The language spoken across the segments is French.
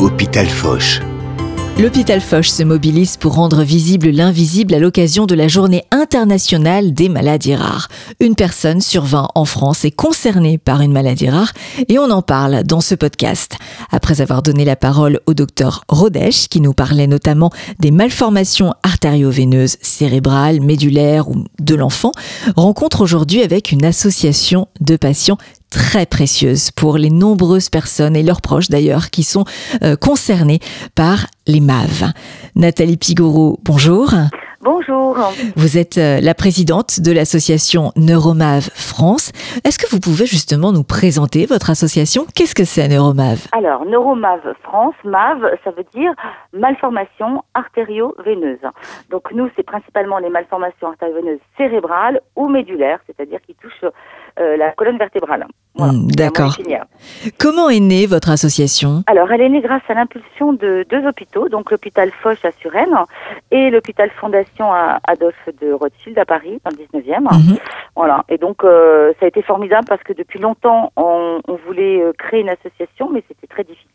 Hôpital Foch. L'hôpital Foch se mobilise pour rendre visible l'invisible à l'occasion de la Journée internationale des maladies rares. Une personne sur 20 en France est concernée par une maladie rare et on en parle dans ce podcast. Après avoir donné la parole au docteur Rodèche, qui nous parlait notamment des malformations artério-veineuses cérébrales, médulaires ou de l'enfant, rencontre aujourd'hui avec une association de patients très précieuse pour les nombreuses personnes et leurs proches d'ailleurs qui sont concernés par les MAV. Nathalie Pigouroux, bonjour. Bonjour. Vous êtes la présidente de l'association NeuroMAV France. Est-ce que vous pouvez justement nous présenter votre association ? Qu'est-ce que c'est NeuroMAV ? Alors, NeuroMAV France, MAV, ça veut dire malformation artério-veineuse. Donc nous, c'est principalement les malformations artério-veineuses cérébrales ou médulaires, c'est-à-dire qui touchent la colonne vertébrale. Voilà, d'accord. Comment est née votre association ? Alors, elle est née grâce à l'impulsion de deux hôpitaux, donc l'hôpital Foch à Suresnes et l'hôpital Fondation à Adolphe de Rothschild à Paris, dans le 19e. Voilà. Et donc, ça a été formidable parce que depuis longtemps, on voulait créer une association, mais c'était très difficile.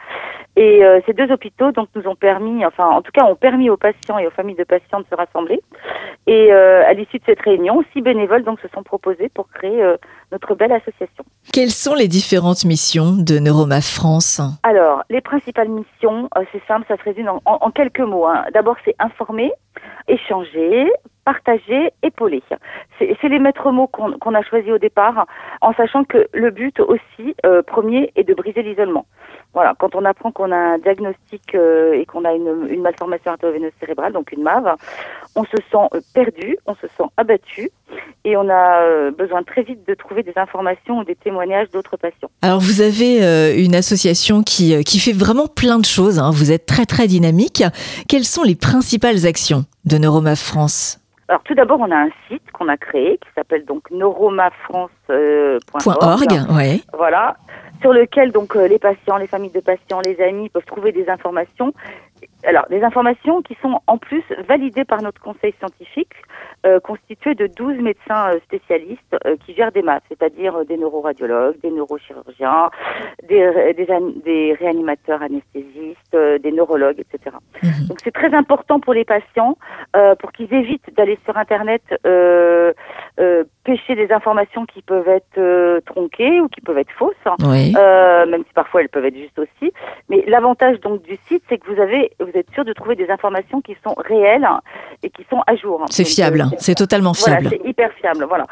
Et ces deux hôpitaux donc nous ont permis, ont permis aux patients et aux familles de patients de se rassembler. Et à l'issue de cette réunion, 6 bénévoles donc se sont proposés pour créer notre belle association. Quelles sont les différentes missions de NeuroMAV France ? Alors, les principales missions, c'est simple, ça se résume en quelques mots. D'abord, c'est informer, échanger, partager, épauler. C'est les maîtres mots qu'on a choisis au départ, en sachant que le but aussi, premier, est de briser l'isolement. Voilà, quand on apprend qu'on a un diagnostic et qu'on a une malformation artério-veineuse cérébrale, donc une MAV, on se sent perdu, on se sent abattu et on a besoin très vite de trouver des informations ou des témoignages d'autres patients. Alors vous avez une association qui fait vraiment plein de choses, hein. Vous êtes très très dynamique. Quelles sont les principales actions de NeuroMAV France ? Alors tout d'abord, on a un site qu'on a créé qui s'appelle donc neuromavfrance.org. Ouais. Voilà, sur lequel donc les patients, les familles de patients, les amis peuvent trouver des informations. Alors, des informations qui sont en plus validées par notre conseil scientifique, constitué de 12 médecins spécialistes qui gèrent des MAV, c'est-à-dire des neuroradiologues, des neurochirurgiens, des réanimateurs anesthésistes, des neurologues, etc. Donc, c'est très important pour les patients, pour qu'ils évitent d'aller sur Internet pêcher des informations qui peuvent être tronquées ou qui peuvent être fausses, Oui. même si parfois elles peuvent être justes aussi. Mais l'avantage donc du site, c'est que vous êtes sûr de trouver des informations qui sont réelles et qui sont à jour. C'est fiable, c'est totalement fiable. Voilà, c'est hyper fiable, voilà.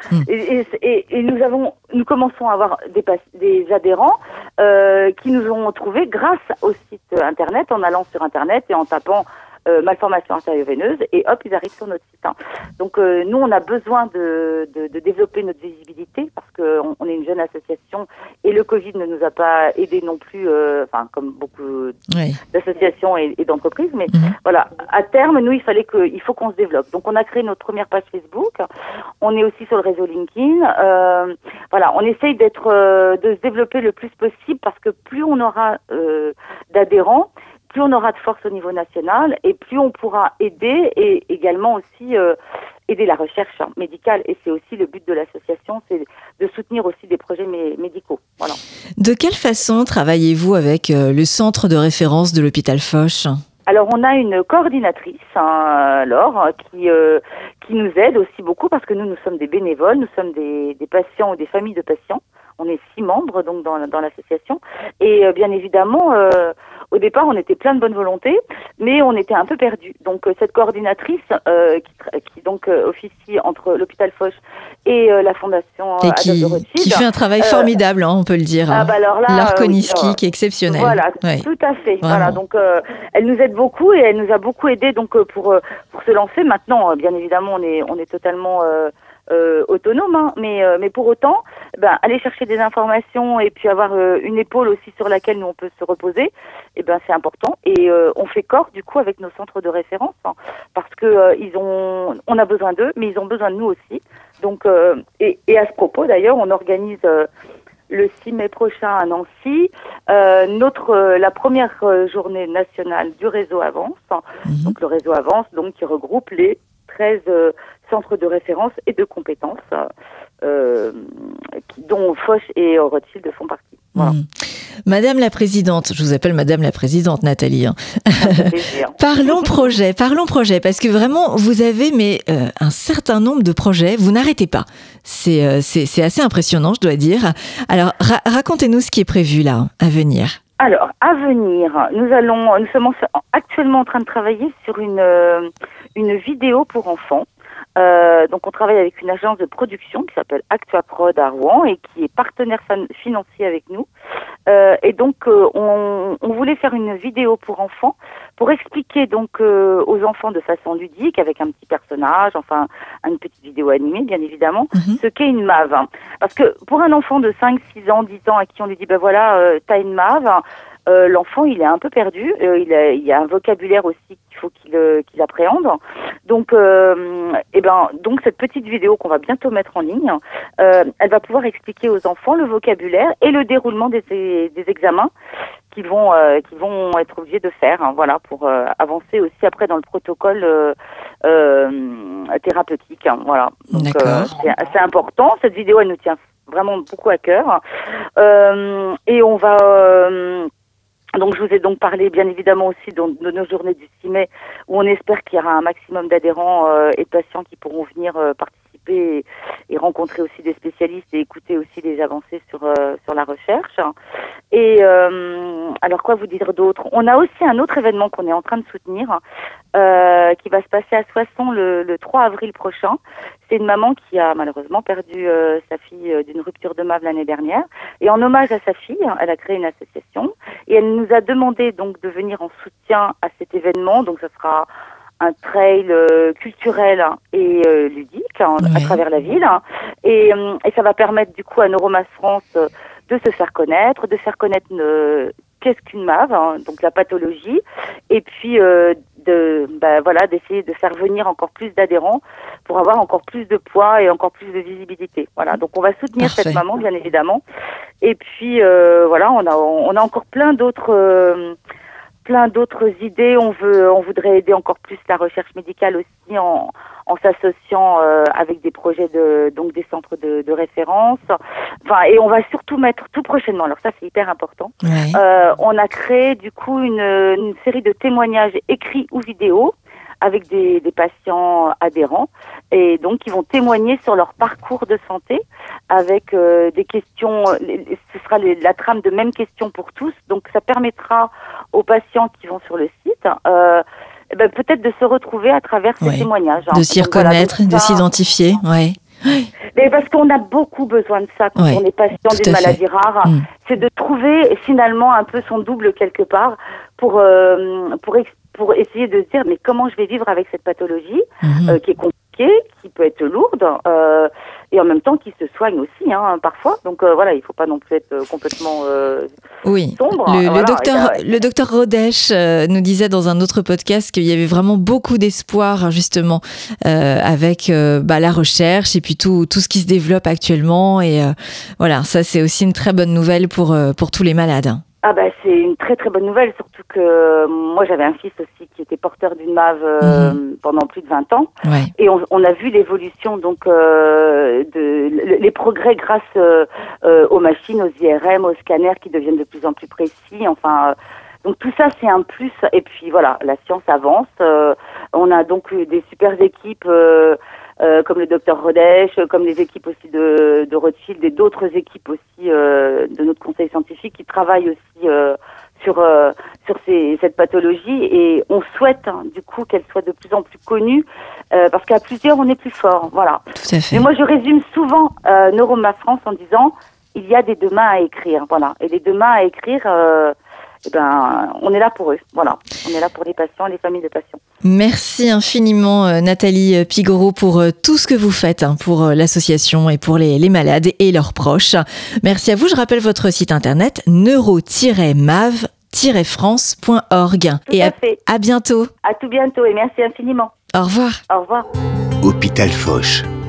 Et nous commençons à avoir des adhérents qui nous ont trouvés grâce au site Internet, en allant sur Internet et en tapant malformation artério-veineuse et hop, ils arrivent sur notre site. Donc nous, on a besoin de développer notre visibilité parce qu'on est une jeune association et le Covid ne nous a pas aidé non plus, comme beaucoup d'associations et d'entreprises. Mais voilà, à terme, nous, il faut qu'on se développe. Donc on a créé notre première page Facebook. On est aussi sur le réseau LinkedIn. Voilà, on essaye de se développer le plus possible parce que plus on aura d'adhérents, plus on aura de force au niveau national et plus on pourra aider et également aussi aider la recherche médicale. Et c'est aussi le but de l'association, c'est de soutenir aussi des projets médicaux. Voilà. De quelle façon travaillez-vous avec le centre de référence de l'hôpital Foch ? Alors, on a une coordinatrice, Laure, qui nous aide aussi beaucoup parce que nous sommes des bénévoles, nous sommes des patients ou des familles de patients. On est 6 membres donc dans l'association et bien évidemment au départ on était plein de bonne volonté mais on était un peu perdus. Donc cette coordinatrice qui donc officie entre l'hôpital Foch et la fondation Adolphe de Rothschild qui fait un travail formidable, on peut le dire. Alors là, Laure Koniski qui est exceptionnelle. Voilà, tout à fait. Voilà, donc elle nous aide beaucoup et elle nous a beaucoup aidé donc pour se lancer. Maintenant, bien évidemment, on est totalement autonome, mais pour autant, aller chercher des informations et puis avoir une épaule aussi sur laquelle nous on peut se reposer, c'est important. Et on fait corps du coup avec nos centres de référence parce que on a besoin d'eux, mais ils ont besoin de nous aussi. Donc et à ce propos d'ailleurs, on organise le 6 mai prochain à Nancy la première journée nationale du réseau Avance. Donc le réseau Avance donc qui regroupe les 13 centres de référence et de compétences dont Foch et Rothschild font partie. Voilà. Madame la Présidente, je vous appelle Madame la Présidente, Nathalie. Parlons projet, parce que vraiment, vous avez un certain nombre de projets, vous n'arrêtez pas. C'est assez impressionnant, je dois dire. Alors, racontez-nous ce qui est prévu là, à venir. Alors, à venir, nous sommes actuellement en train de travailler sur une vidéo pour enfants. Donc on travaille avec une agence de production qui s'appelle ActuaProd à Rouen et qui est partenaire financier avec nous. Et donc on voulait faire une vidéo pour enfants pour expliquer donc aux enfants de façon ludique avec un petit personnage, enfin une petite vidéo animée bien évidemment, ce qu'est une MAV. Parce que pour un enfant de 5, 6 ans, 10 ans à qui on lui dit t'as une MAV, l'enfant il est un peu perdu, il y a un vocabulaire aussi qu'il faut qu'il appréhende. Donc donc cette petite vidéo qu'on va bientôt mettre en ligne, elle va pouvoir expliquer aux enfants le vocabulaire et le déroulement des examens qu'ils vont être obligés de faire, voilà, pour avancer aussi après dans le protocole thérapeutique, voilà. Donc c'est important. Cette vidéo elle nous tient vraiment beaucoup à cœur, et on va donc je vous ai donc parlé bien évidemment aussi de nos journées du 6 mai où on espère qu'il y aura un maximum d'adhérents et de patients qui pourront venir participer et rencontrer aussi des spécialistes et écouter aussi les avancées sur la recherche. Et alors quoi vous dire d'autre ? On a aussi un autre événement qu'on est en train de soutenir qui va se passer à Soissons le 3 avril prochain. C'est une maman qui a malheureusement perdu sa fille d'une rupture de MAV l'année dernière. Et en hommage à sa fille, elle a créé une association et elle nous a demandé donc de venir en soutien à cet événement. Donc ça sera un trail culturel et ludique à travers la ville. Et ça va permettre du coup à Neuromas France de se faire connaître, qu'est-ce qu'une MAV, donc la pathologie, et puis d'essayer de faire venir encore plus d'adhérents pour avoir encore plus de poids et encore plus de visibilité. Voilà, donc on va soutenir cette maman bien évidemment. Et puis on a encore plein d'autres idées. On voudrait aider encore plus la recherche médicale aussi en s'associant avec des projets des centres de référence. Enfin, et on va surtout mettre tout prochainement. Alors ça, c'est hyper important. Ouais. On a créé du coup une série de témoignages écrits ou vidéos avec des patients adhérents et donc ils vont témoigner sur leur parcours de santé avec des questions. Ce sera la trame de mêmes questions pour tous. Donc ça permettra aux patients qui vont sur le site peut-être de se retrouver à travers ces témoignages. De s'y reconnaître, de s'identifier, ouais. Mais parce qu'on a beaucoup besoin de ça quand on est patient d'une maladie rare, c'est de trouver finalement un peu son double quelque part pour essayer de se dire mais comment je vais vivre avec cette pathologie qui est compliquée, qui peut être lourde et en même temps qui se soigne aussi parfois. Donc il ne faut pas non plus être complètement sombre. Le docteur Rodèche nous disait dans un autre podcast qu'il y avait vraiment beaucoup d'espoir justement avec la recherche et puis tout ce qui se développe actuellement et ça c'est aussi une très bonne nouvelle pour tous les malades. Ah c'est une très très bonne nouvelle, surtout que moi j'avais un fils aussi qui était porteur d'une MAV pendant plus de 20 ans et on a vu l'évolution donc les progrès grâce aux machines, aux IRM, aux scanners qui deviennent de plus en plus précis, donc tout ça c'est un plus et puis voilà, la science avance, on a donc des super équipes comme le docteur Rodèche, comme les équipes aussi de Rothschild et d'autres équipes aussi de notre conseil scientifique qui travaillent aussi sur cette pathologie et on souhaite du coup qu'elle soit de plus en plus connue parce qu'à plusieurs on est plus fort, voilà. Tout à fait. Mais moi je résume souvent Neuromas France en disant il y a des deux mains à écrire, voilà. Et les deux mains à écrire, on est là pour eux, voilà. On est là pour les patients et les familles de patients. Merci infiniment Nathalie Pigoro pour tout ce que vous faites pour l'association et pour les malades et leurs proches. Merci à vous. Je rappelle votre site internet neuro-mav-france.org. Et à bientôt. À tout bientôt et merci infiniment. Au revoir. Au revoir. Hôpital Foch.